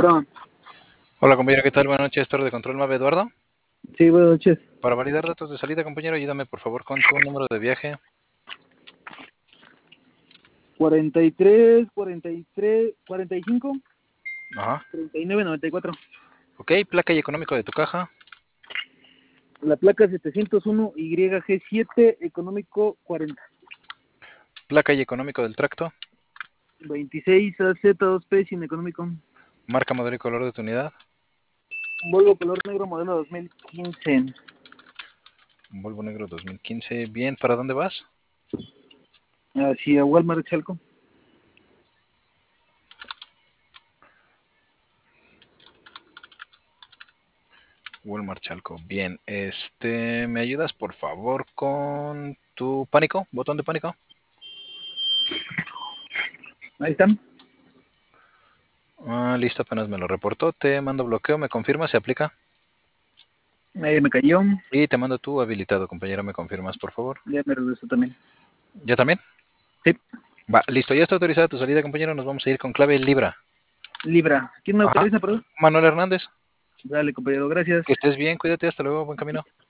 Bueno, Hola compañero, ¿qué tal? Buenas noches, torre de control MAVE Eduardo. sí, buenas noches. Para validar datos de salida, compañero, ayúdame por favor con tu número de viaje. 43, 43, 45, Ajá. 39, 94. Ok, placa y económico de tu caja. La placa 701 YG7, económico 40. Placa y económico del tracto. 26 AZ2P sin económico. Marca, modelo y color de tu unidad. Volvo color negro modelo 2015. Volvo negro 2015. Bien, ¿para dónde vas? Hacia Walmart Chalco. Walmart Chalco. Bien, ¿me ayudas por favor con tu pánico? ¿Botón de pánico? Ahí están. Listo, apenas me lo reportó. Te mando bloqueo, me confirma, se aplica. Ahí me cayó. Y te mando tu habilitado, compañero, ¿me confirmas por favor? Ya me regresó también. ¿Ya también? Sí. Va, listo, ya está autorizada tu salida, compañero. Nos vamos a ir con clave Libra. Libra. ¿Quién me Ajá. autoriza, perdón? Manuel Hernández. Dale, compañero, gracias. Que estés bien, cuídate, hasta luego, buen camino.